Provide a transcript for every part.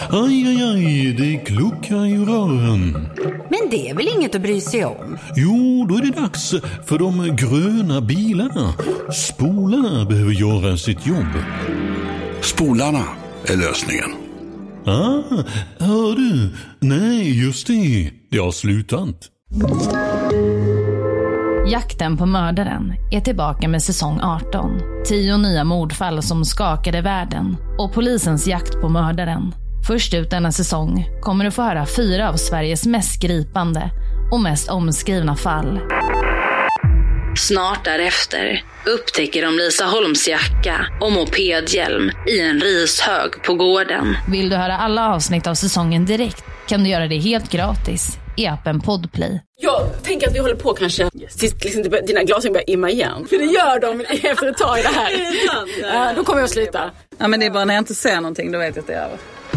Aj, aj, aj, det kluckar i rören. Men det är väl inget att bry sig om? Jo, då är det dags för de gröna bilarna. Spolarna behöver göra sitt jobb. Spolarna är lösningen. Hör du? Nej, just det. Det har slutat. Jakten på mördaren är tillbaka med säsong 18. 10 nya mordfall som skakade världen och polisens jakt på mördaren. Först ut denna säsong kommer du få höra 4 av Sveriges mest gripande och mest omskrivna fall. Snart därefter upptäcker de Lisa Holms jacka och mopedhjälm i en rishög på gården. Vill du höra alla avsnitt av säsongen direkt kan du göra det helt gratis i appen Podplay. Jag tänker att vi håller på kanske tills liksom dina glasögon börjar imma igen. För det gör de efter ett tag i det här. Då kommer jag att sluta. Ja, men det är bara när jag inte ser någonting, då vet jag att det är över.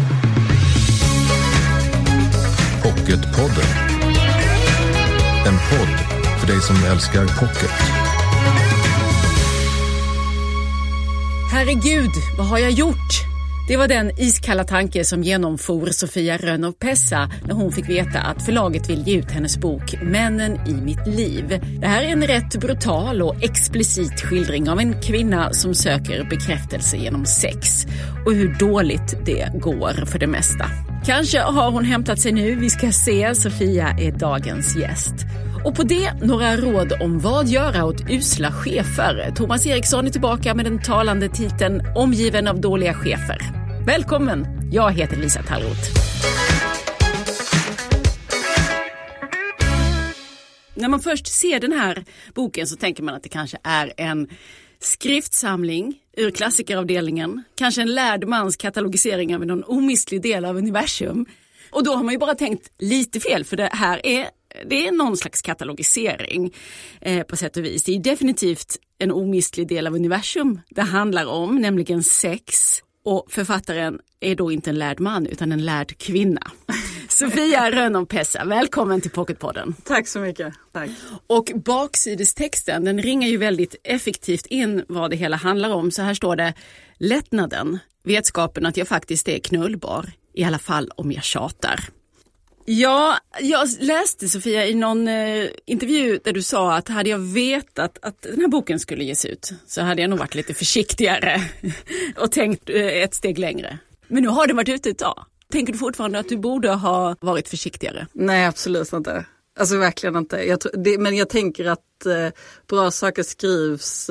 Pocketpodden. En podd för dig som älskar pocket. Herregud, vad har jag gjort? Det var den iskalla tanke som genomfor Sofia Rönn of Pessa när hon fick veta att förlaget vill ge ut hennes bok Männen i mitt liv. Det här är en rätt brutal och explicit skildring av en kvinna som söker bekräftelse genom sex och hur dåligt det går för det mesta. Kanske har hon hämtat sig nu, vi ska se. Sofia är dagens gäst. Och på det några råd om vad göra åt usla chefer. Thomas Eriksson är tillbaka med den talande titeln Omgiven av dåliga chefer. Välkommen, jag heter Lisa Tallroth. När man först ser den här boken så tänker man att det kanske är en skriftsamling ur klassikeravdelningen. Kanske en lärd mans katalogisering av någon omistlig del av universum. Och då har man ju bara tänkt lite fel, för det är någon slags katalogisering på sätt och vis. Det är definitivt en omistlig del av universum det handlar om, nämligen sex. Och författaren är då inte en lärd man utan en lärd kvinna. Sofia Rönn of Pessa, välkommen till Pocketpodden. Tack så mycket. Tack. Och baksidestexten, den ringar ju väldigt effektivt in vad det hela handlar om. Så här står det: lättnaden, vetskapen att jag faktiskt är knullbar, i alla fall om jag tjatar. Ja, jag läste, Sofia, i någon intervju där du sa att hade jag vetat att den här boken skulle ges ut så hade jag nog varit lite försiktigare och tänkt ett steg längre. Men nu har det varit ute idag. Tänker du fortfarande att du borde ha varit försiktigare? Nej, absolut inte. Alltså verkligen inte. Men jag tänker att bra saker skrivs...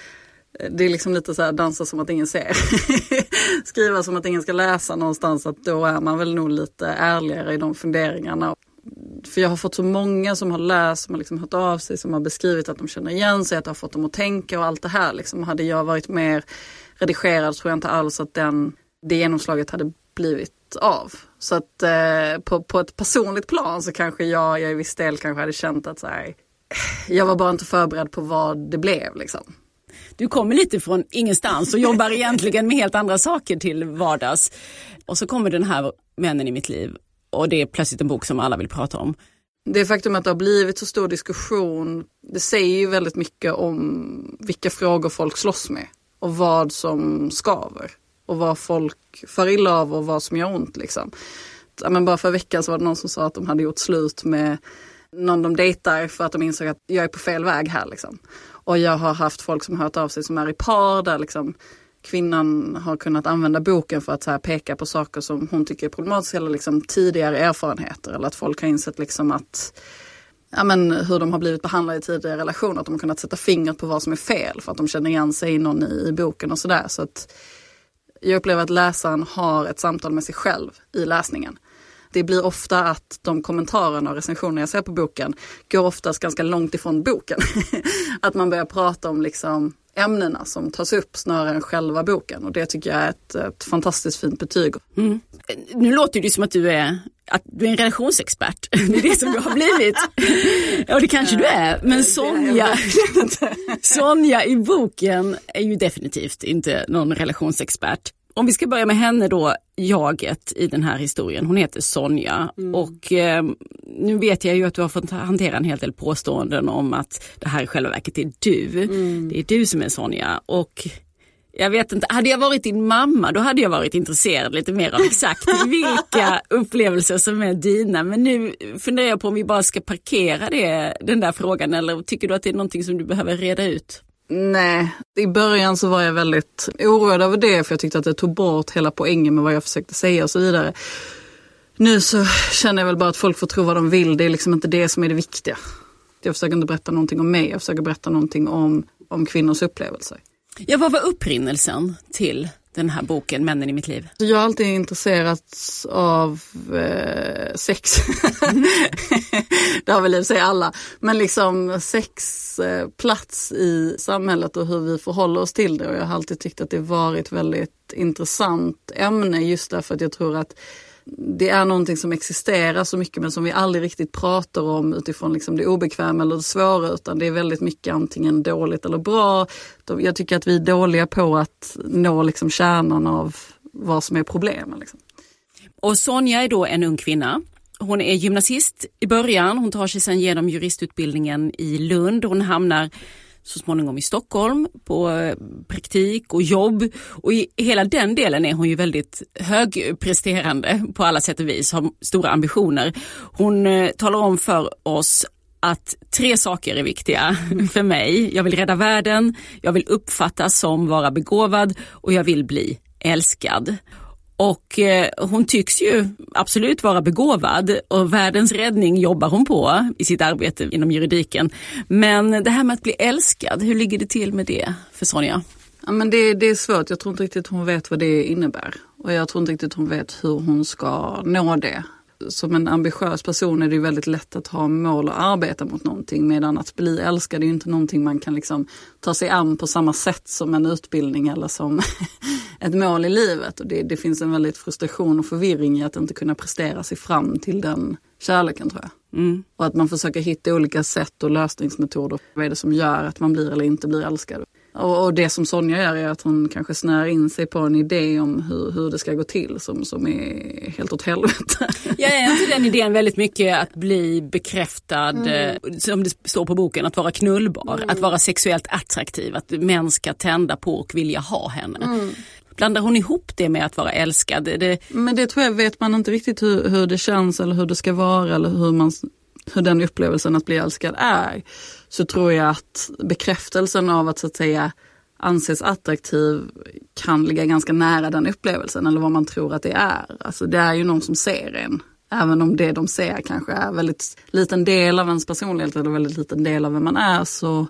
Det är liksom lite så här dansa som att ingen ser. Skriva som att ingen ska läsa någonstans, att då är man väl nog lite ärligare i de funderingarna. För jag har fått så många som har läst, som har liksom hört av sig, som har beskrivit att de känner igen sig, att det har fått dem att tänka och allt det här. Liksom. Hade jag varit mer redigerad tror jag inte alls att det genomslaget hade blivit av. Så att på ett personligt plan så kanske jag i viss del kanske hade känt att så här, jag var bara inte förberedd på vad det blev liksom. Du kommer lite från ingenstans och jobbar egentligen med helt andra saker till vardags. Och så kommer den här Männen i mitt liv och det är plötsligt en bok som alla vill prata om. Det faktum att det har blivit så stor diskussion, det säger ju väldigt mycket om vilka frågor folk slåss med. Och vad som skaver. Och vad folk far illa av och vad som gör ont liksom. Men bara för veckan så var det någon som sa att de hade gjort slut med någon de dejtar för att de insåg att jag är på fel väg här liksom. Och jag har haft folk som har hört av sig som är i par där liksom kvinnan har kunnat använda boken för att så här peka på saker som hon tycker är problematiska eller liksom tidigare erfarenheter. Eller att folk har insett liksom att hur de har blivit behandlade i tidigare relationer. Att de har kunnat sätta fingret på vad som är fel för att de känner igen sig i någon i boken och sådär. Så att jag upplever att läsaren har ett samtal med sig själv i läsningen. Det blir ofta att de kommentarerna och recensioner jag ser på boken går oftast ganska långt ifrån boken. Att man börjar prata om liksom ämnena som tas upp snarare än själva boken. Och det tycker jag är ett fantastiskt fint betyg. Mm. Nu låter det som att du är en relationsexpert. Det är det som du har blivit. Ja, det kanske du är. Men Sonja i boken är ju definitivt inte någon relationsexpert. Om vi ska börja med henne då, jaget i den här historien. Hon heter Sonja och nu vet jag ju att du har fått hantera en hel del påståenden om att det här i själva verket är du. Det är du som är Sonja och Jag vet inte, hade jag varit din mamma då hade jag varit intresserad lite mer av exakt vilka upplevelser som är dina. Men nu funderar jag på om vi bara ska parkera den där frågan, eller tycker du att det är någonting som du behöver reda ut? Nej, i början så var jag väldigt oroad över det, för jag tyckte att det tog bort hela poängen med vad jag försökte säga och så vidare. Nu så känner jag väl bara att folk får tro vad de vill, det är liksom inte det som är det viktiga. Jag försöker inte berätta någonting om mig, jag försöker berätta någonting om kvinnors upplevelser. Ja, vad var upprinnelsen till den här boken, Männen i mitt liv? Jag har alltid intresserats av sex. Det har väl i sig alla. Men liksom sex plats i samhället och hur vi förhåller oss till det. Och jag har alltid tyckt att det varit ett väldigt intressant ämne, just därför att jag tror att det är någonting som existerar så mycket men som vi aldrig riktigt pratar om utifrån liksom det obekväma eller det svåra, utan det är väldigt mycket antingen dåligt eller bra. Jag tycker att vi är dåliga på att nå liksom kärnan av vad som är problemen. Liksom. Och Sonja är då en ung kvinna. Hon är gymnasist i början. Hon tar sig sedan genom juristutbildningen i Lund. Hon hamnar så småningom i Stockholm på praktik och jobb. Och i hela den delen är hon ju väldigt högpresterande på alla sätt och vis. Har stora ambitioner. Hon talar om för oss att 3 saker är viktiga för mig. Jag vill rädda världen, jag vill uppfattas som vara begåvad och jag vill bli älskad. Och hon tycks ju absolut vara begåvad och världens räddning jobbar hon på i sitt arbete inom juridiken. Men det här med att bli älskad, hur ligger det till med det för Sonja? Ja, men det är svårt. Jag tror inte riktigt hon vet vad det innebär. Och jag tror inte riktigt hon vet hur hon ska nå det. Som en ambitiös person är det ju väldigt lätt att ha mål och arbeta mot någonting, medan att bli älskad är ju inte någonting man kan liksom ta sig an på samma sätt som en utbildning eller som ett mål i livet. Och det finns en väldigt frustration och förvirring i att inte kunna prestera sig fram till den kärleken, tror jag. Mm. Och att man försöker hitta olika sätt och lösningsmetoder. Vad är det som gör att man blir eller inte blir älskad? Och det som Sonja gör är att hon kanske snör in sig på en idé om hur det ska gå till som är helt åt helvete. Jag är inte den idén väldigt mycket att bli bekräftad, som det står på boken, att vara knullbar, att vara sexuellt attraktiv, att män ska tända på och vilja ha henne. Blandar hon ihop det med att vara älskad? Men det tror jag vet man inte riktigt hur det känns eller hur det ska vara eller hur den upplevelsen att bli älskad är. Så tror jag att bekräftelsen av att så att säga anses attraktiv kan ligga ganska nära den upplevelsen eller vad man tror att det är. Alltså det är ju någon som ser en. Även om det de ser kanske är väldigt liten del av ens personlighet eller väldigt liten del av vem man är, så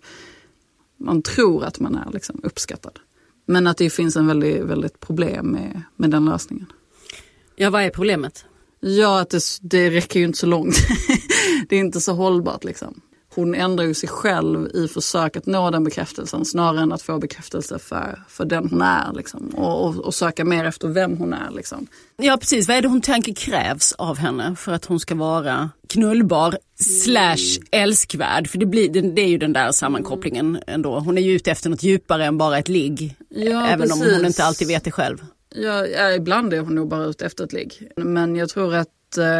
man tror att man är liksom uppskattad. Men att det finns en väldigt, väldigt problem med den lösningen. Ja, vad är problemet? Ja, att det räcker ju inte så långt. Det är inte så hållbart liksom. Hon ändrar ju sig själv i försök att nå den bekräftelsen snarare än att få bekräftelse för den hon är liksom. Och söka mer efter vem hon är liksom. Ja, precis. Vad är det hon tänker krävs av henne för att hon ska vara knullbar / älskvärd? För det är ju den där sammankopplingen ändå. Hon är ju ute efter något djupare än bara ett ligg. Ja, även precis. Om hon inte alltid vet det själv. Ja, ibland är hon nog bara ute efter ett ligg. Men jag tror att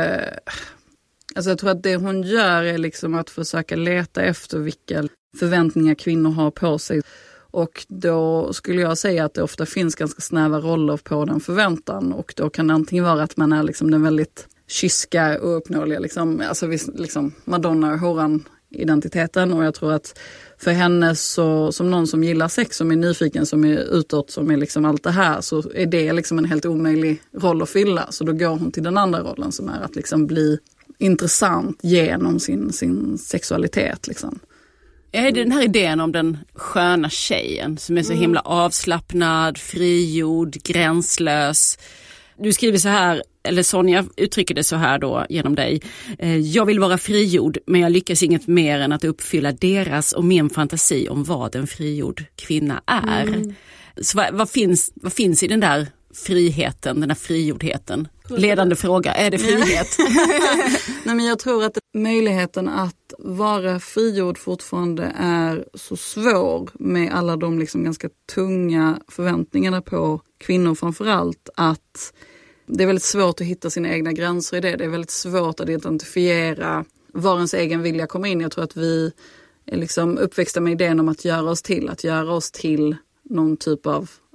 det hon gör är liksom att försöka leta efter vilka förväntningar kvinnor har på sig. Och då skulle jag säga att det ofta finns ganska snäva roller på den förväntan. Och då kan det antingen vara att man är liksom den väldigt kyska och uppnåeliga, liksom Madonna och horan identiteten. Och jag tror att för henne så, som någon som gillar sex, som är nyfiken, som är utåt, som är liksom allt det här, så är det liksom en helt omöjlig roll att fylla. Så då går hon till den andra rollen som är att liksom bli intressant genom sin sexualitet liksom. Är det den här idén om den sköna tjejen som är så himla avslappnad, frigjord, gränslös? Du skriver så här, eller Sonja uttrycker det så här då genom dig. Jag vill vara frigjord, men jag lyckas inget mer än att uppfylla deras och min fantasi om vad en frigjord kvinna är. Så vad finns i den där friheten, den där frigjordheten? Ledande fråga, är det frihet? Nej, men jag tror att möjligheten att vara frigjord fortfarande är så svår med alla de liksom ganska tunga förväntningarna på kvinnor framförallt, att det är väldigt svårt att hitta sina egna gränser i det. Det är väldigt svårt att identifiera var ens egen vilja kommer in. Jag tror att vi är liksom uppväxta med idén om att göra oss till någon typ av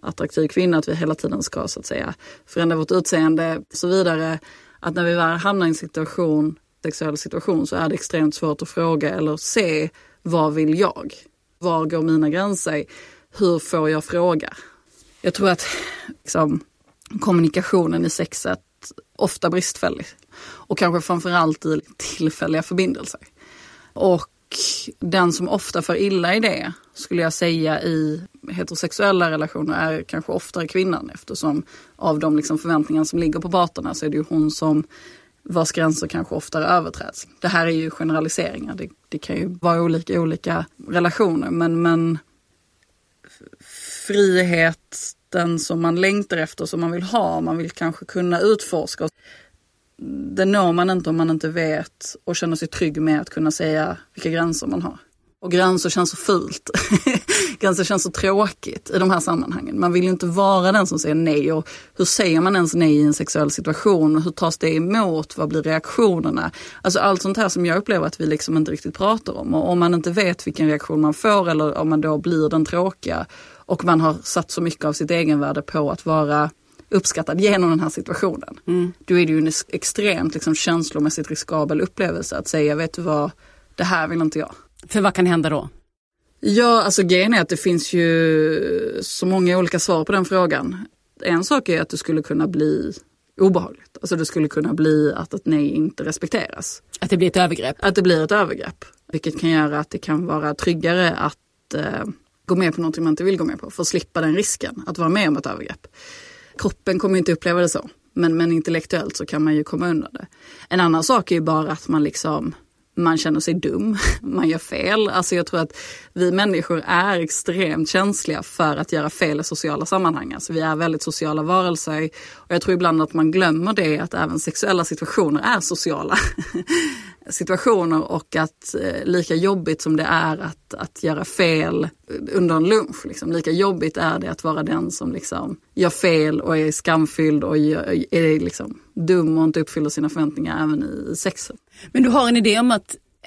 attraktiv kvinna, att vi hela tiden ska så att säga förändra vårt utseende och så vidare. Att när vi väl hamnar i en sexuell situation så är det extremt svårt att fråga eller se vad vill jag? Var går mina gränser? Hur får jag fråga? Jag tror att liksom, kommunikationen i sexet ofta bristfällig. Och kanske framförallt i tillfälliga förbindelser. Och den som ofta får illa i det, skulle jag säga, i heterosexuella relationer är kanske oftare kvinnan. Eftersom av de liksom förväntningar som ligger på parterna så är det ju hon som vars gränser kanske oftare överträds. Det här är ju generaliseringar. Det kan ju vara olika relationer. Men friheten som man längtar efter, som man vill ha, man vill kanske kunna utforska. Det når man inte om man inte vet och känner sig trygg med att kunna säga vilka gränser man har. Och gränser känns så fult. Gränser känns så tråkigt i de här sammanhangen. Man vill ju inte vara den som säger nej. Och hur säger man ens nej i en sexuell situation? Och hur tas det emot? Vad blir reaktionerna? Alltså allt sånt här som jag upplever att vi liksom inte riktigt pratar om. Och om man inte vet vilken reaktion man får eller om man då blir den tråkiga och man har satt så mycket av sitt egenvärde på att vara uppskattad genom den här situationen. Då är det ju en extremt liksom, känslomässigt riskabel upplevelse att säga, vet du vad, det här vill inte jag. För vad kan hända då? Ja, alltså grejen är att det finns ju så många olika svar på den frågan. En sak är att det skulle kunna bli obehagligt. Alltså det skulle kunna bli att ett nej inte respekteras. Att det blir ett övergrepp? Att det blir ett övergrepp. Vilket kan göra att det kan vara tryggare att gå med på något man inte vill gå med på. För att slippa den risken att vara med om ett övergrepp. Kroppen kommer inte uppleva det så. Men intellektuellt så kan man ju komma undan det. En annan sak är ju bara att man känner sig dum, man gör fel. Alltså jag tror att vi människor är extremt känsliga för att göra fel i sociala sammanhang. Alltså vi är väldigt sociala varelser. Och jag tror ibland att man glömmer det, att även sexuella situationer är sociala situationer. Och att lika jobbigt som det är att göra fel under en lunch. Liksom, lika jobbigt är det att vara den som liksom gör fel och är skamfylld och är liksom dum och inte uppfyller sina förväntningar även i sexen. Men du har en idé om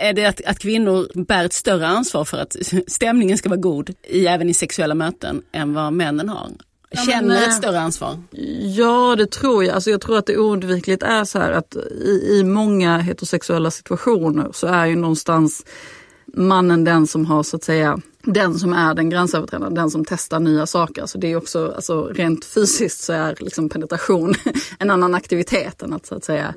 att kvinnor bär ett större ansvar för att stämningen ska vara god även i sexuella möten än vad männen har? Känner ett större ansvar? Ja, det tror jag. Alltså jag tror att det oundvikligt är så här att i många heterosexuella situationer så är ju någonstans mannen den som har så att säga, den som är den gränsöverträdande, den som testar nya saker. Så det är också, alltså rent fysiskt så är liksom penetration en annan aktivitet än att så att säga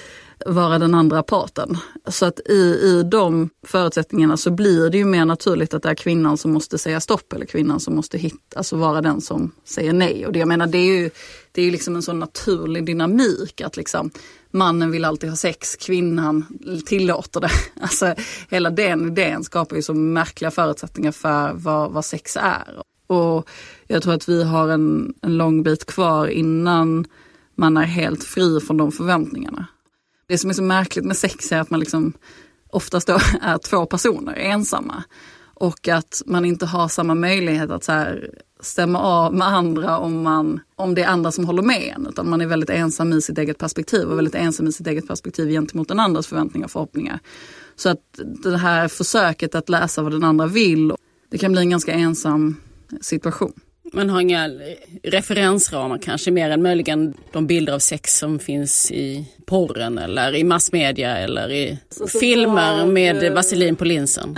vara den andra parten. Så att i de förutsättningarna så blir det ju mer naturligt att det är kvinnan som måste säga stopp eller kvinnan som måste alltså vara den som säger nej. Och det jag menar, det är ju liksom en sån naturlig dynamik att liksom mannen vill alltid ha sex, kvinnan tillåter det. Alltså hela den idén skapar ju så märkliga förutsättningar för vad sex är. Och jag tror att vi har en lång bit kvar innan man är helt fri från de förväntningarna. Det som är så märkligt med sex är att man liksom oftast då är två personer ensamma. Och att man inte har samma möjlighet att så här stämma av med andra om det är andra som håller med en. Utan man är väldigt ensam i sitt eget perspektiv och väldigt ensam i sitt eget perspektiv gentemot den andras förväntningar och förhoppningar. Så att det här försöket att läsa vad den andra vill, det kan bli en ganska ensam situation. Man har inga referensramar kanske mer än möjligen de bilder av sex som finns i porren eller i massmedia eller i filmer med vaselin på linsen.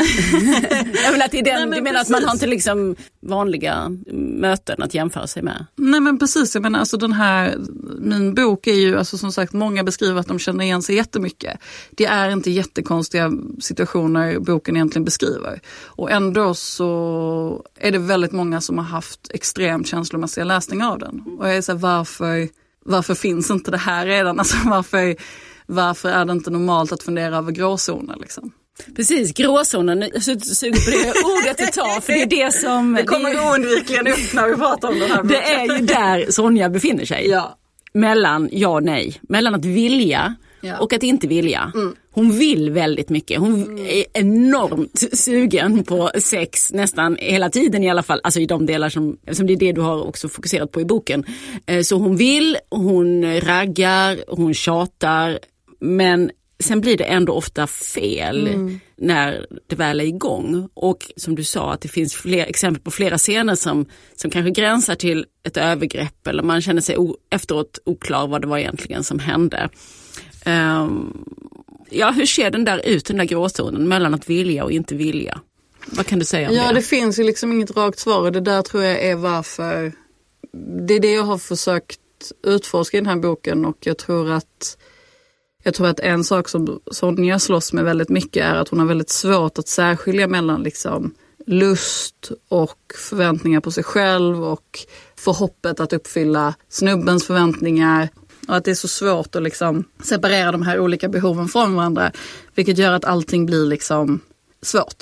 Jag vill att du menar att man har inte liksom vanliga möten att jämföra sig med. Nej men precis, jag menar alltså min bok är ju alltså som sagt, många beskriver att de känner igen sig jättemycket. Det är inte jättekonstiga situationer boken egentligen beskriver. Och ändå så är det väldigt många som har haft extremt känslomässiga läsningar av den. Och jag är så här, varför finns inte det här redan? Alltså varför är det inte normalt att fundera över gråzoner liksom? Precis, gråzonen, suger på det ordet ett tag, för det är det som... Det kommer oundvikligen upp när vi pratar om den här boken. Det är ju där Sonja befinner sig. Ja. Mellan ja och nej. Mellan att vilja och att inte vilja. Mm. Hon vill väldigt mycket. Hon är enormt sugen på sex nästan hela tiden i alla fall. Alltså i de delar som det är det du har också fokuserat på i boken. Så hon vill, hon raggar, hon tjatar. Men sen blir det ändå ofta fel när det väl är igång. Och som du sa, att det finns exempel på flera scener som kanske gränsar till ett övergrepp, eller man känner sig efteråt oklar vad det var egentligen som hände. Hur ser den där gråzonen mellan att vilja och inte vilja? Vad kan du säga om det? Ja, det finns ju liksom inget rakt svar, och det där tror jag är varför. Det är det jag har försökt utforska i den här boken, och jag tror att en sak som Sonja slåss med väldigt mycket är att hon har väldigt svårt att särskilja mellan liksom lust och förväntningar på sig själv och förhoppet att uppfylla snubbens förväntningar, och att det är så svårt att liksom separera de här olika behoven från varandra, vilket gör att allting blir liksom svårt.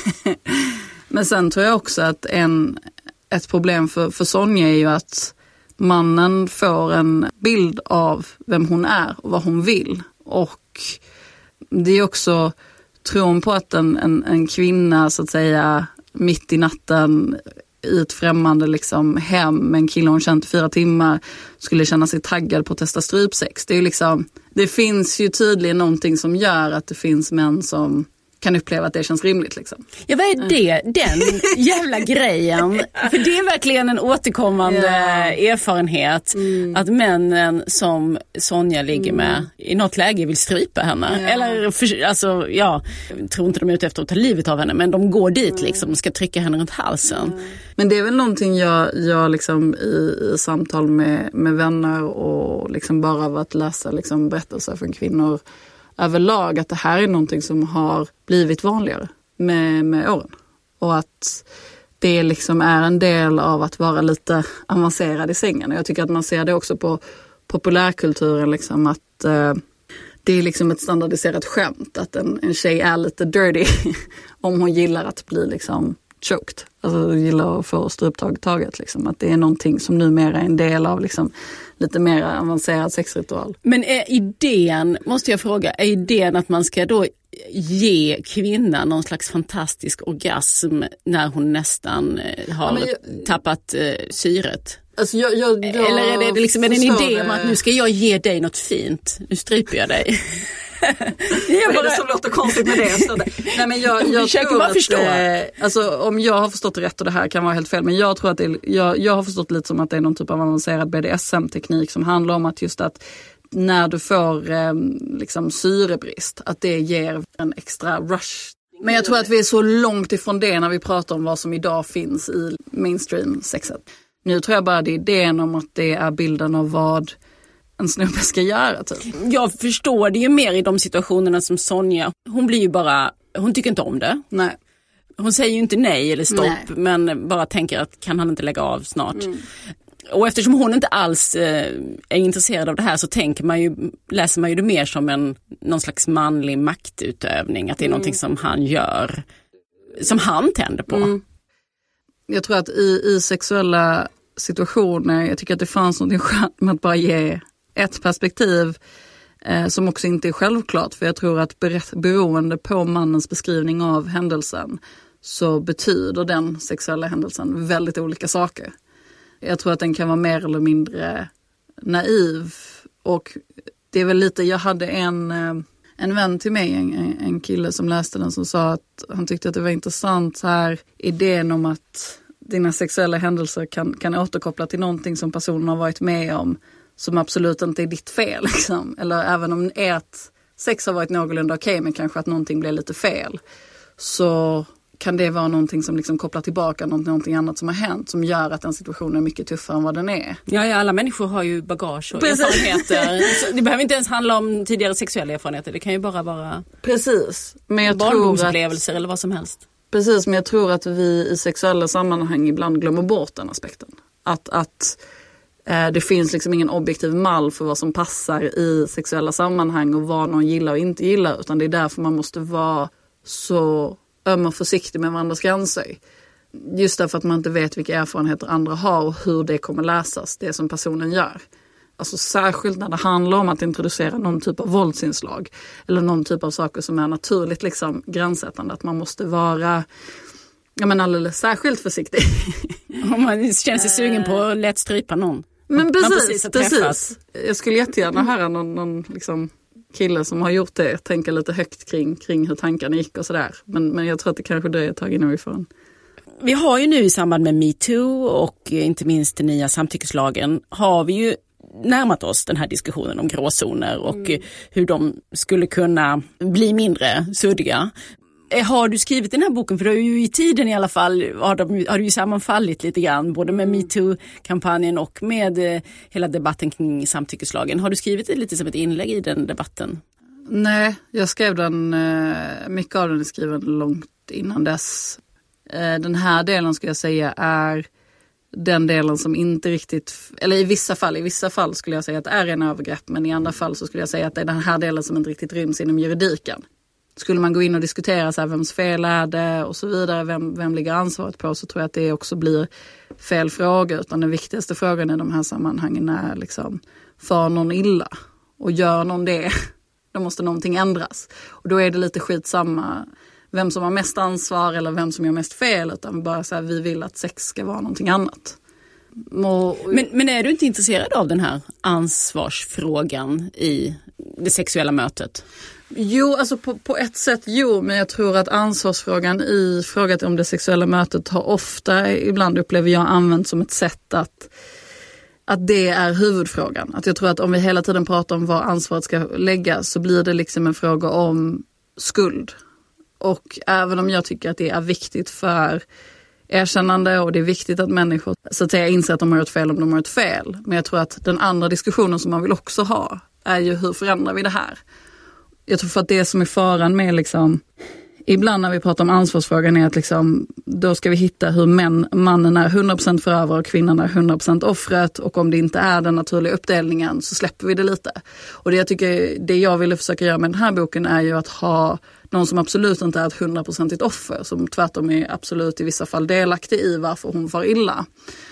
Men sen tror jag också att ett problem för Sonja är ju att mannen får en bild av vem hon är och vad hon vill. Och det är också tron på att en kvinna så att säga mitt i natten i ett främmande liksom hem med en kille hon känt 4 timmar skulle känna sig taggad på att testa strypsex. Det är liksom, det finns ju tydligen någonting som gör att det finns män som kan uppleva att det känns rimligt liksom. Ja, vad är det? Den jävla grejen. För det är verkligen en återkommande erfarenhet att männen som Sonja ligger med i något läge vill strypa henne. Eller, tror inte de är ute efter att ta livet av henne, men de går dit liksom och ska trycka henne runt halsen. Men det är väl någonting jag liksom i samtal med vänner och liksom bara av att läsa liksom berättelser från kvinnor överlag, att det här är någonting som har blivit vanligare med åren. Och att det liksom är en del av att vara lite avancerad i sängen. Och jag tycker att man ser det också på populärkulturen, liksom, att det är liksom ett standardiserat skämt att en tjej är lite dirty om hon gillar att bli liksom choked. Alltså gillar att få struptag taget. Liksom. Att det är någonting som numera är en del av liksom lite mer avancerad sexritual. Men är idén, måste jag fråga, är idén att man ska då ge kvinnan någon slags fantastisk orgasm när hon nästan har tappat syret? Alltså eller är det liksom en idé om att nu ska jag ge dig något fint, nu stryper jag dig? Vad är det som låter konstigt med det? Nej, men jag tror att förstå. Alltså, om jag har förstått det rätt, och det här kan vara helt fel, men jag tror att jag har förstått lite som att det är någon typ av avancerad BDSM-teknik som handlar om att just att när du får liksom syrebrist, att det ger en extra rush. Men jag tror att vi är så långt ifrån det när vi pratar om vad som idag finns i mainstream-sexet. Nu tror jag bara det är idén om att det är bilden av vad en snubbe ska göra typ. Jag förstår det ju mer i de situationerna som Sonja. Hon blir ju bara, hon tycker inte om det. Nej. Hon säger ju inte nej eller stopp, men bara tänker att kan han inte lägga av snart. Och eftersom hon inte alls är intresserad av det här, så läser man ju det mer som någon slags manlig maktutövning. Att det är någonting som han gör, som han tänder på. Jag tror att i sexuella situationer, jag tycker att det fanns något skönt med att bara ge ett perspektiv som också inte är självklart. För jag tror att beroende på mannens beskrivning av händelsen så betyder den sexuella händelsen väldigt olika saker. Jag tror att den kan vara mer eller mindre naiv. Och det är väl lite, jag hade en vän till mig, en kille som läste den, som sa att han tyckte att det var intressant så här idén om att dina sexuella händelser kan återkoppla till någonting som personen har varit med om som absolut inte är ditt fel. Liksom. Eller även om ert sex har varit någorlunda okej, men kanske att någonting blev lite fel, så kan det vara någonting som liksom kopplar tillbaka någonting annat som har hänt, som gör att den situationen är mycket tuffare än vad den är. Ja, alla människor har ju bagage och erfarenheter. Det behöver inte ens handla om tidigare sexuella erfarenheter. Det kan ju bara vara barndomsupplevelser eller vad som helst. Precis, men jag tror att vi i sexuella sammanhang ibland glömmer bort den aspekten. Att det finns liksom ingen objektiv mall för vad som passar i sexuella sammanhang och vad någon gillar och inte gillar. Utan det är därför man måste vara så öm och försiktig med varandras gränser. Just därför att man inte vet vilka erfarenheter andra har och hur det kommer läsas, det som personen gör. Alltså särskilt när det handlar om att introducera någon typ av våldsinslag eller någon typ av saker som är naturligt liksom gränssättande. Att man måste vara alldeles särskilt försiktig. Om man känner sig sugen på att lätt strypa någon. Men precis. Jag skulle jättegärna höra någon liksom kille som har gjort det tänka lite högt kring hur tankarna gick och sådär. Men jag tror att det kanske dröjer ett tag innan vi får en. Vi har ju nu i samband med MeToo och inte minst den nya samtyckeslagen har vi ju närmat oss den här diskussionen om gråzoner och hur de skulle kunna bli mindre suddiga. Har du skrivit den här boken, för du har ju i tiden i alla fall har du ju sammanfallit lite grann både med MeToo-kampanjen och med hela debatten kring samtyckeslagen. Har du skrivit det lite som ett inlägg i den debatten? Nej, jag skrev den, mycket av den är skriven långt innan dess. Den här delen skulle jag säga är den delen som inte riktigt, eller i vissa fall skulle jag säga att det är en övergrepp, men i andra fall så skulle jag säga att det är den här delen som inte riktigt ryms inom juridiken. Skulle man gå in och diskutera så här, vems fel är det och så vidare, vem ligger ansvaret på, så tror jag att det också blir fel fråga, utan den viktigaste frågan i de här sammanhangen är liksom, far någon illa och gör någon det, då måste någonting ändras. Och då är det lite skitsamma vem som har mest ansvar eller vem som gör mest fel, utan bara så här, vi vill att sex ska vara någonting annat. Men är du inte intresserad av den här ansvarsfrågan i det sexuella mötet? Jo, alltså på ett sätt men jag tror att ansvarsfrågan i frågan om det sexuella mötet har ofta, ibland upplever jag, använts som ett sätt att det är huvudfrågan. Att jag tror att om vi hela tiden pratar om var ansvaret ska läggas, så blir det liksom en fråga om skuld. Och även om jag tycker att det är viktigt för erkännande och det är viktigt att människor så att säga inser att de har gjort fel om de har gjort fel. Men jag tror att den andra diskussionen som man vill också ha är ju hur förändrar vi det här? Jag tror för att det som är faran med liksom, ibland när vi pratar om ansvarsfrågan är att liksom, då ska vi hitta hur mannen är 100% förövare och kvinnan är 100% offret, och om det inte är den naturliga uppdelningen så släpper vi det lite. Och det jag ville försöka göra med den här boken är ju att ha någon som absolut inte är ett 100% offer, som tvärtom är absolut i vissa fall delaktig i varför hon far illa.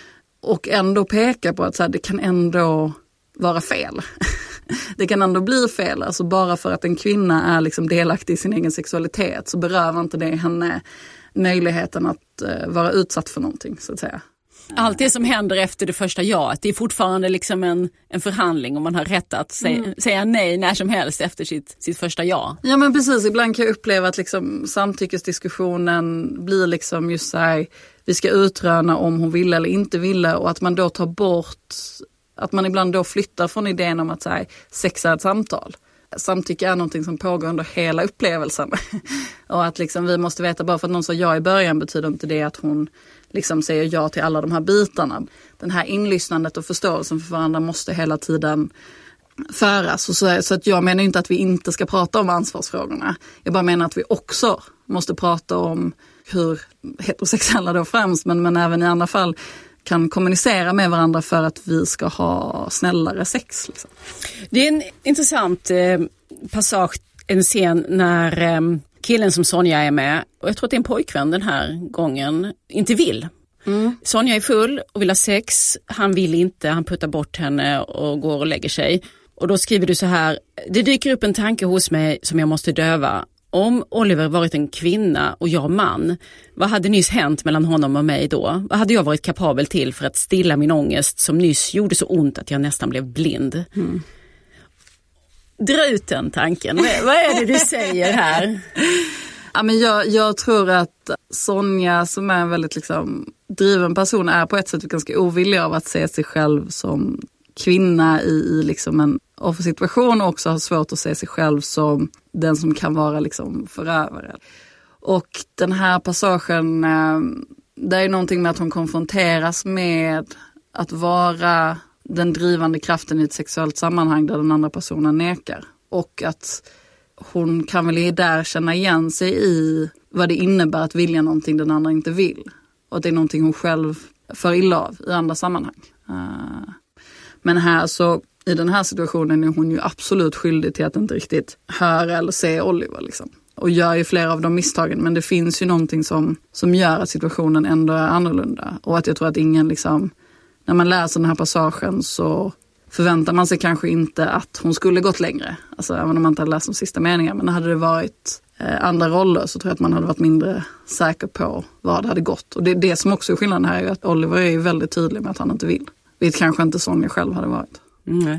Och ändå peka på att så här, det kan ändå vara fel. Det kan ändå bli fel. Alltså bara för att en kvinna är liksom delaktig i sin egen sexualitet så berövar inte det henne möjligheten att vara utsatt för någonting, så att säga. Allt det som händer efter det första jaet, det är fortfarande liksom en förhandling, och man har rätt att säga nej när som helst efter sitt första ja. Ja, men precis. Ibland kan jag uppleva att liksom samtyckesdiskussionen blir liksom just så här, vi ska utröna om hon ville eller inte ville, och att man då tar bort, att man ibland då flyttar från idén om att så här, sex är ett samtal. Samtycke är någonting som pågår under hela upplevelsen. Och att liksom vi måste veta, bara för att någon sa ja i början betyder inte det att hon liksom säger ja till alla de här bitarna. Den här inlyssnandet och förståelsen för varandra måste hela tiden föras. Och så att jag menar inte att vi inte ska prata om ansvarsfrågorna. Jag bara menar att vi också måste prata om hur heterosexuella då främst, men även i andra fall kan kommunicera med varandra för att vi ska ha snällare sex. Liksom. Det är en intressant passage, en scen när killen som Sonja är med, och jag tror att det är en pojkvän den här gången, inte vill. Sonja är full och vill ha sex, han vill inte, han puttar bort henne och går och lägger sig. Och då skriver du så här: det dyker upp en tanke hos mig som jag måste döva. Om Oliver varit en kvinna och jag man, vad hade nyss hänt mellan honom och mig då? Vad hade jag varit kapabel till för att stilla min ångest som nyss gjorde så ont att jag nästan blev blind? Dra ut den tanken. Vad är det du säger här? Ja, men jag tror att Sonja, som är en väldigt liksom driven person, är på ett sätt ganska ovillig av att se sig själv som kvinna i liksom en offersituation, och också har svårt att se sig själv som den som kan vara liksom förövare. Och den här passagen, det är någonting med att hon konfronteras med att vara den drivande kraften i ett sexuellt sammanhang där den andra personen nekar. Och att hon kan väl där känna igen sig i vad det innebär att vilja någonting den andra inte vill. Och att det är någonting hon själv får illa av i andra sammanhang. Men här så, i den här situationen är hon ju absolut skyldig till att inte riktigt höra eller se Oliver liksom. Och gör ju flera av de misstagen, men det finns ju någonting som gör att situationen ändå är annorlunda. Och att jag tror att ingen liksom, när man läser den här passagen så förväntar man sig kanske inte att hon skulle gått längre. Alltså även om man inte hade läst de sista meningarna. Men hade det varit andra roller så tror jag att man hade varit mindre säker på vad det hade gått. Och det som också är skillnaden här är ju att Oliver är ju väldigt tydlig med att han inte vill. Vilket kanske inte Sonja själv hade varit. Nej.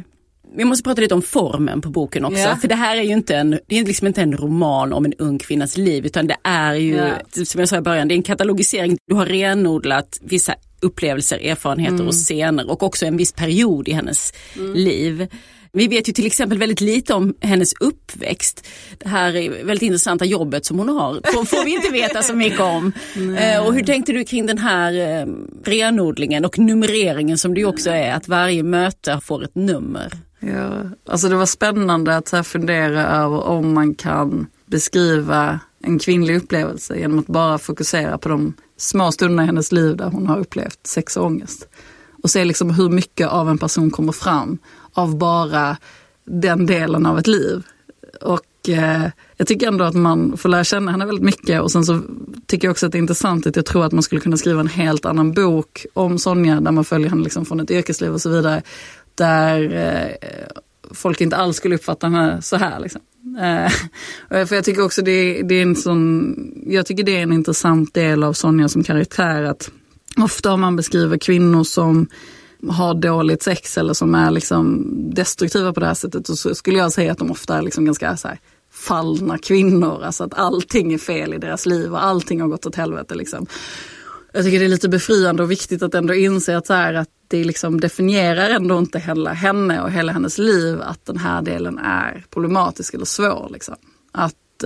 Vi måste prata lite om formen på boken också. Yeah. För det här är ju inte liksom inte en roman om en ung kvinnas liv, utan det är ju, som jag sa i början, det är en katalogisering. Du har renodlat vissa upplevelser, erfarenheter och scener, och också en viss period i hennes liv. Vi vet ju till exempel väldigt lite om hennes uppväxt. Det här är väldigt intressanta jobbet som hon har. Får vi inte veta så mycket om. Och hur tänkte du kring den här renodlingen och numreringen som det också är, att varje möte får ett nummer? Ja, alltså det var spännande att här fundera över om man kan beskriva en kvinnlig upplevelse genom att bara fokusera på de små stunderna i hennes liv där hon har upplevt sex och ångest. Och se liksom hur mycket av en person kommer fram av bara den delen av ett liv. Och jag tycker ändå att man får lära känna henne väldigt mycket. Och sen så tycker jag också att det är intressant att jag tror att man skulle kunna skriva en helt annan bok om Sonja, där man följer henne liksom från ett yrkesliv och så vidare. Där folk inte alls skulle uppfatta henne så här liksom. För jag tycker också det är en sån, jag tycker det är en intressant del av Sonja som karaktär, att ofta om man beskriver kvinnor som har dåligt sex eller som är liksom destruktiva på det här sättet, så skulle jag säga att de ofta är liksom ganska så här fallna kvinnor, alltså att allting är fel i deras liv och allting har gått åt helvete liksom. Jag tycker det är lite befriande och viktigt att ändå inse att, så här, att det liksom definierar ändå inte hela henne och hela hennes liv att den här delen är problematisk eller svår liksom. Att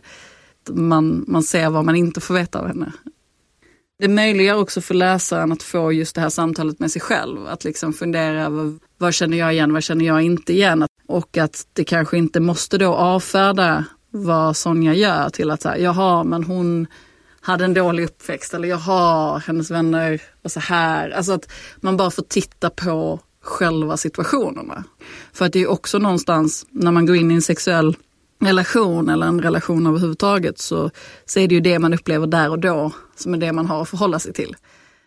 man ser vad man inte får veta av henne. Det möjliggör också för läsaren att få just det här samtalet med sig själv. Att liksom fundera över vad känner jag igen, vad känner jag inte igen. Och att det kanske inte måste då avfärda vad Sonja gör till att säga, jaha, men hon hade en dålig uppväxt, eller jaha, hennes vänner var så här. Alltså att man bara får titta på själva situationerna. För att det är också någonstans, när man går in i en sexuell relation eller en relation överhuvudtaget, så är det ju det man upplever där och då som är det man har att förhålla sig till.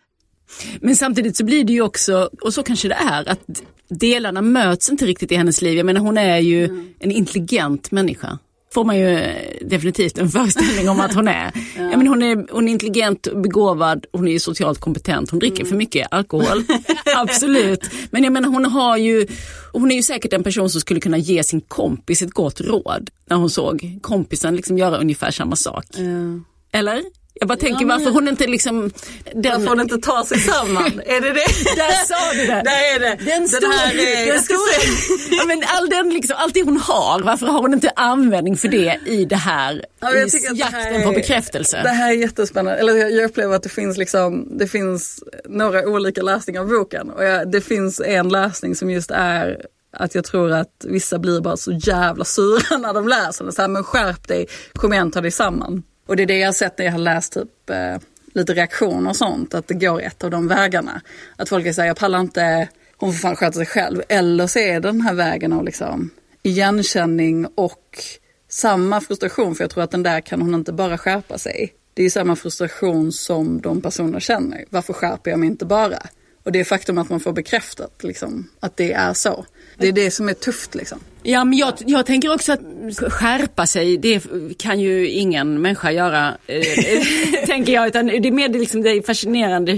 Men samtidigt så blir det ju också, och så kanske det är, att delarna möts inte riktigt i hennes liv. Jag menar, hon är ju en intelligent människa. Får man ju definitivt en föreställning om att hon är. Jag menar, hon är intelligent, begåvad, hon är ju socialt kompetent, hon dricker för mycket alkohol. Absolut. Men jag menar, hon är ju säkert en person som skulle kunna ge sin kompis ett gott råd när hon såg kompisen liksom göra ungefär samma sak. Eller? Jag bara tänker, varför hon inte liksom... Varför hon inte tar sig samman? Är det det? Där sa du det. Där är det. Den stora. Ja, men allt det hon har, varför har hon inte användning för det i det här, i jakten på bekräftelse? Det här är jättespännande. Eller jag upplever att det finns några olika läsningar av boken. Och det finns en läsning som just är att jag tror att vissa blir bara så jävla sura när de läser det. Så här, men skärp dig, kom igen, ta dig samman. Och det är det jag har sett när jag har läst typ lite reaktioner och sånt, att det går ett av de vägarna. Att folk säger, jag pallar inte, hon får fan sköta sig själv. Eller så är den här vägen av liksom igenkänning och samma frustration, för jag tror att den där kan hon inte bara skärpa sig. Det är samma frustration som de personer känner. Varför skärper jag mig inte bara? Och det är faktum att man får bekräftat liksom, att det är så. Det är det som är tufft liksom. Ja, men jag tänker också att skärpa sig, det kan ju ingen människa göra, tänker jag. Utan det är mer liksom, det är fascinerande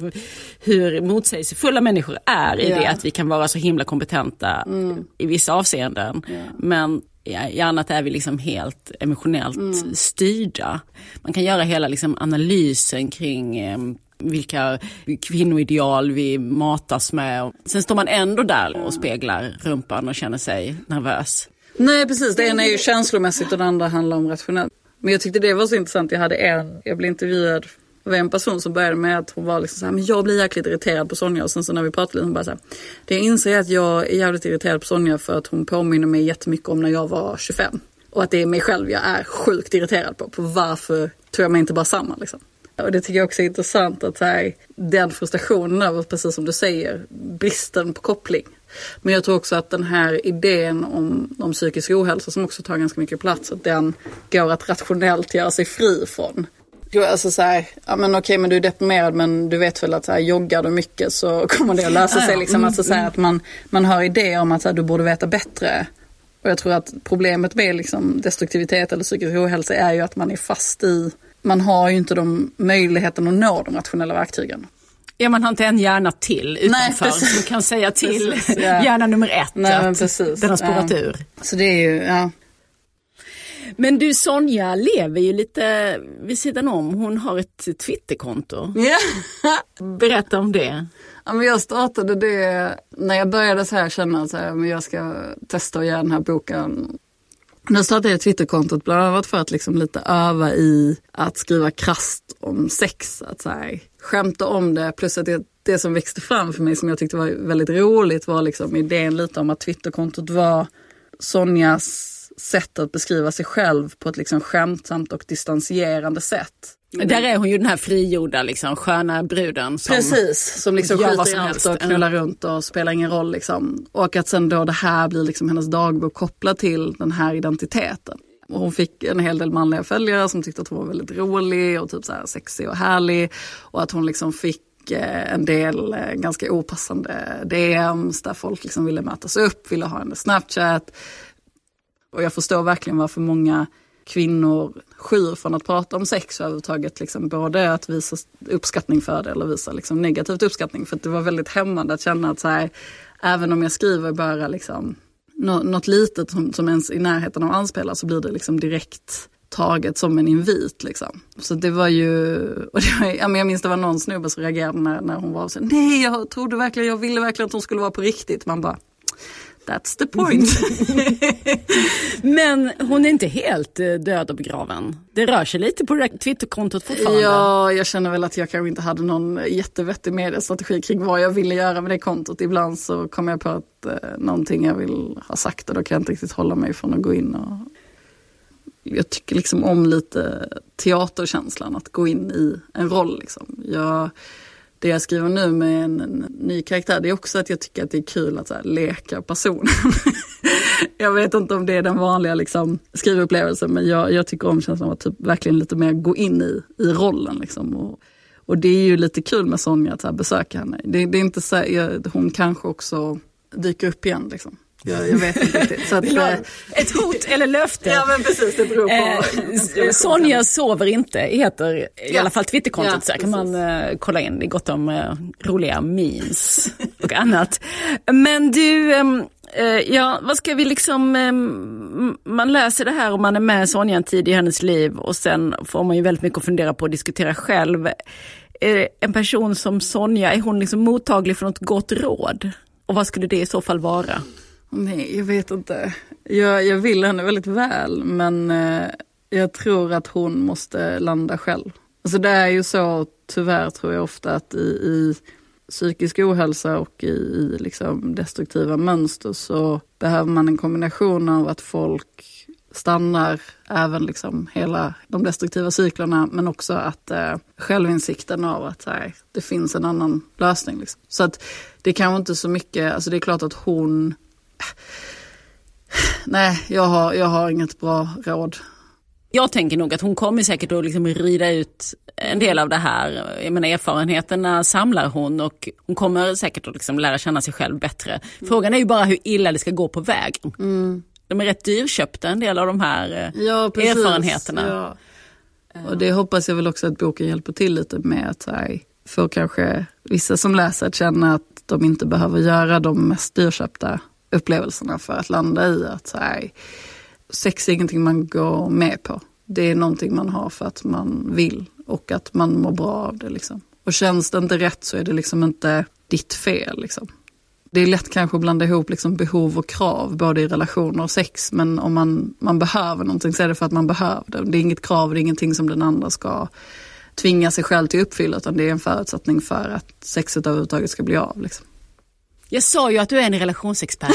hur motsägelsefulla människor är i det, att vi kan vara så himla kompetenta i vissa avseenden. Men i annat är vi liksom helt emotionellt styrda. Man kan göra hela liksom analysen kring vilka kvinnoideal vi matas med. Sen står man ändå där och speglar rumpan och känner sig nervös. Nej, precis. Det ena är ju känslomässigt och det andra handlar om rationellt. Men jag tyckte det var så intressant. Jag blev intervjuad av en person som började med att hon var liksom så här, men jag blir jäkligt irriterad på Sonja. Och sen så när vi pratade lite, hon bara så här, det jag inser är att jag är jävligt irriterad på Sonja för att hon påminner mig jättemycket om när jag var 25. Och att det är mig själv jag är sjukt irriterad på. Varför tror jag mig inte bara samma liksom. Och det tycker jag också är intressant att här, den frustrationen över, precis som du säger, bristen på koppling. Men jag tror också att den här idén om psykisk ohälsa som också tar ganska mycket plats, att den går att rationellt göra sig fri från. Alltså så här, ja men okej, men du är deprimerad, men du vet väl att så här, joggar du mycket så kommer det att lösa sig liksom. Alltså så här, att man har idéer om att så här, du borde veta bättre. Och jag tror att problemet med liksom destruktivitet eller psykisk ohälsa är ju att man är fast i, man har ju inte de möjligheten att nå de rationella verktygen. Ja, man har inte en hjärna till utanför som kan säga till hjärna nummer 1 att den har spårat ur. Så det är ju, ja. Men du, Sonja lever ju lite vid sidan om. Hon har ett Twitterkonto. Ja. Berätta om det. Ja, men jag startade det när jag började så här känna så här, men jag ska testa att göra den här boken. Då startade jag Twitterkontot bland annat för att liksom lite öva i att skriva krasst om sex. Att så här, skämta om det. Plus att det som växte fram för mig som jag tyckte var väldigt roligt var liksom idén lite om att Twitterkontot var Sonjas sätt att beskriva sig själv på ett liksom skämtsamt och distanserande sätt. Där är hon ju den här frigjorda liksom, sköna bruden som, precis, som liksom skiter i allt och knullar runt och spelar ingen roll liksom. Och att sen då det här blir liksom hennes dagbok kopplat till den här identiteten. Och hon fick en hel del manliga följare som tyckte att hon var väldigt rolig och typ så här sexig och härlig. Och att hon liksom fick en del ganska opassande DMs där folk liksom ville mötas upp, ville ha en Snapchat. Och jag förstår verkligen varför många kvinnor skyr från att prata om sex överhuvudtaget. Liksom, både att visa uppskattning för det eller visa liksom, negativt uppskattning. För att det var väldigt hämmande att känna att så här, även om jag skriver bara liksom, något litet som ens i närheten av anspelar så blir det liksom direkt taget som en invit. Liksom. Så det var ju... Och det var, jag minns det var någon snubbe som reagerade när hon var så här, nej, jag ville verkligen att hon skulle vara på riktigt. Man bara... That's the point. Men hon är inte helt död och begraven. Det rör sig lite på det där Twitterkontot fortfarande. Ja, jag känner väl att jag kanske inte hade någon jättevettig mediestrategi kring vad jag ville göra med det kontot. Ibland så kom jag på att någonting jag vill ha sagt och då kan jag inte riktigt hålla mig från att gå in och... Jag tycker liksom om lite teaterkänslan, att gå in i en roll liksom. Det jag skriver nu med en ny karaktär, det är också att jag tycker att det är kul att så här, leka personen. Jag vet inte om det är den vanliga liksom, skrivupplevelsen, men jag tycker om känslan av att typ, verkligen lite mer gå in i rollen. Liksom. Och det är ju lite kul med Sonja att så här, besöka henne. Det är inte så här, hon kanske också dyker upp igen liksom. Jag vet inte riktigt. Så att, ett hot eller löfte. Ja, men precis, det beror på. Sonja sover inte, heter i alla fall Twitterkontot. Ja, så kan man kolla in. Det är gott om roliga memes och annat. Men du, vad ska vi liksom... man läser det här och man är med Sonja en tid i hennes liv och sen får man ju väldigt mycket att fundera på och diskutera själv. En person som Sonja, är hon liksom mottaglig för något gott råd? Och vad skulle det i så fall vara? Nej, jag vet inte. Jag vill henne väldigt väl, men jag tror att hon måste landa själv. Alltså det är ju så, tyvärr tror jag ofta att i psykisk ohälsa och i liksom destruktiva mönster så behöver man en kombination av att folk stannar även liksom hela de destruktiva cyklerna, men också att självinsikten av att här, det finns en annan lösning. Liksom. Så att det kan inte så mycket, alltså det är klart att hon... Nej, jag har inget bra råd. Jag tänker nog att hon kommer säkert att liksom rida ut en del av det här. Jag menar, erfarenheterna samlar hon och hon kommer säkert att liksom lära känna sig själv bättre. Frågan är ju bara hur illa det ska gå på vägen. Mm. De är rätt dyrköpta, en del av de här erfarenheterna. Ja. Och det hoppas jag väl också att boken hjälper till lite med att för kanske vissa som läser att känna att de inte behöver göra de mest dyrköpta upplevelserna för att landa i att sex är ingenting man går med på. Det är någonting man har för att man vill och att man mår bra av det. Liksom. Och känns det inte rätt så är det liksom inte ditt fel. Liksom. Det är lätt kanske att blanda ihop liksom behov och krav både i relationer och sex, men om man behöver någonting så är det för att man behöver det. Det är inget krav, det är ingenting som den andra ska tvinga sig själv till uppfylla, utan det är en förutsättning för att sexet överhuvudtaget ska bli av. Liksom. Jag sa ju att du är en relationsexpert.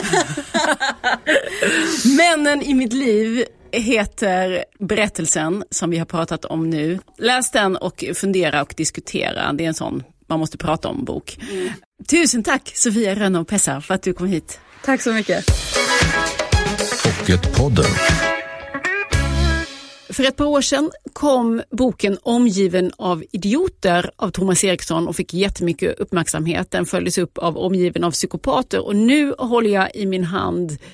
Männen i mitt liv heter berättelsen som vi har pratat om nu. Läs den och fundera och diskutera. Det är en sån man måste prata om bok. Mm. Tusen tack Sofia Rönn och Pessa för att du kom hit. Tack så mycket. Pocketpodden. För ett par år sedan kom boken Omgiven av idioter av Thomas Eriksson och fick jättemycket uppmärksamhet. Den följdes upp av Omgiven av psykopater och nu håller jag i min hand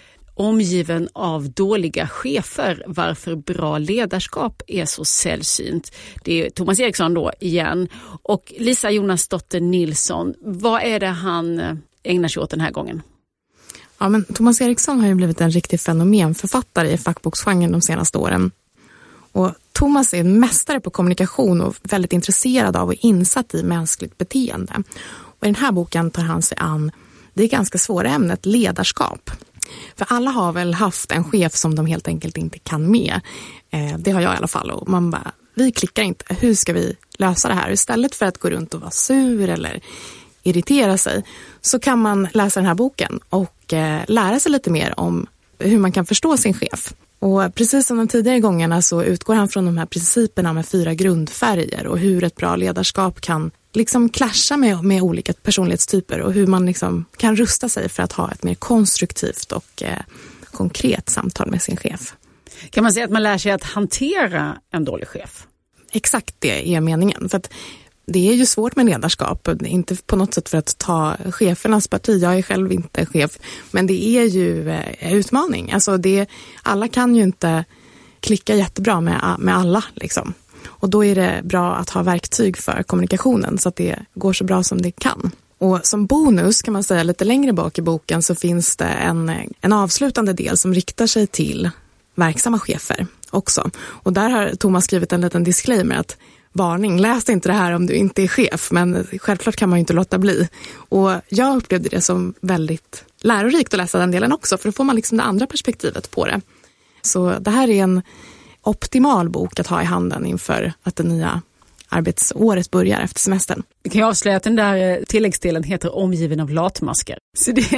omgiven av dåliga chefer, varför bra ledarskap är så sällsynt. Det är Thomas Eriksson då igen. Och Lisa Jonasdotter Nilsson, vad är det han ägnar sig åt den här gången? Ja, men Thomas Eriksson har ju blivit en riktig fenomenförfattare i fackboksgenren de senaste åren. Och Thomas är en mästare på kommunikation och väldigt intresserad av och insatt i mänskligt beteende. Och i den här boken tar han sig an det ganska svåra ämnet ledarskap. För alla har väl haft en chef som de helt enkelt inte kan med. Det har jag i alla fall. Och man bara, vi klickar inte. Hur ska vi lösa det här? Istället för att gå runt och vara sur eller irritera sig, så kan man läsa den här boken och lära sig lite mer om hur man kan förstå sin chef. Och precis som de tidigare gångerna så utgår han från de här principerna med 4 grundfärger och hur ett bra ledarskap kan liksom clasha med olika personlighetstyper och hur man liksom kan rusta sig för att ha ett mer konstruktivt och konkret samtal med sin chef. Kan man säga att man lär sig att hantera en dålig chef? Exakt, det är meningen. För att det är ju svårt med ledarskap, inte på något sätt för att ta chefernas parti. Jag är själv inte chef, men det är ju utmaning. Alltså alla kan ju inte klicka jättebra med alla liksom. Och då är det bra att ha verktyg för kommunikationen så att det går så bra som det kan. Och som bonus kan man säga lite längre bak i boken så finns det en avslutande del som riktar sig till verksamma chefer också. Och där har Thomas skrivit en liten disclaimer att varning, läs inte det här om du inte är chef, men självklart kan man ju inte låta bli. Och jag upplevde det som väldigt lärorikt att läsa den delen också, för då får man liksom det andra perspektivet på det. Så det här är en optimal bok att ha i handen inför att det nya arbetsåret börjar efter semestern. Vi kan ju avslöja att den där tilläggsdelen heter Omgiven av latmaskar. Så det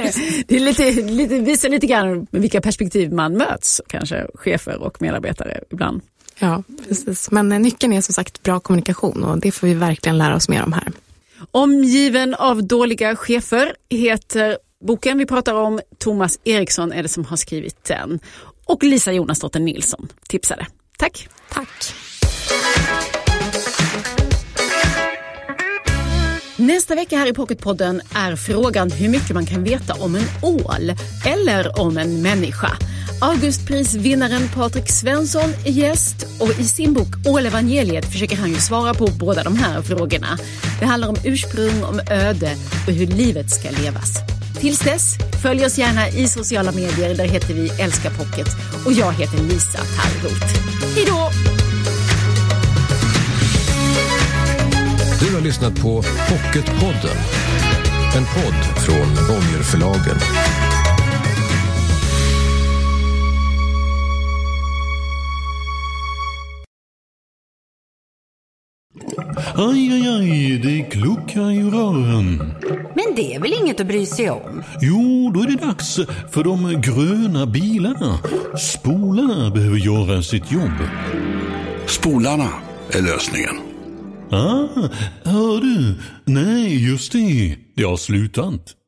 är visar lite grann med vilka perspektiv man möts, kanske chefer och medarbetare ibland. Ja, precis. Men nyckeln är som sagt bra kommunikation och det får vi verkligen lära oss mer om här. Omgiven av dåliga chefer heter boken vi pratar om. Thomas Eriksson är det som har skrivit den. Och Lisa Jonasdotter Nilsson tipsade. Tack. Tack. Nästa vecka här i Pocketpodden är frågan hur mycket man kan veta om en ål eller om en människa. Augustprisvinnaren Patrik Svensson är gäst och i sin bok Ålevangeliet försöker han ju svara på båda de här frågorna. Det handlar om ursprung, om öde och hur livet ska levas. Tills dess, följ oss gärna i sociala medier, där heter vi Älska Pocket och jag heter Lisa Tallroth. Hej då! Du har lyssnat på Pocketpodden, en podd från Bonnierförlagen. Aj, aj, aj, det kluckar i rören. Men det är väl inget att bry sig om? Jo, då är det dags för de gröna bilarna. Spolarna behöver göra sitt jobb. Spolarna är lösningen. Ah, hör du? Nej, just det. Det har slutat.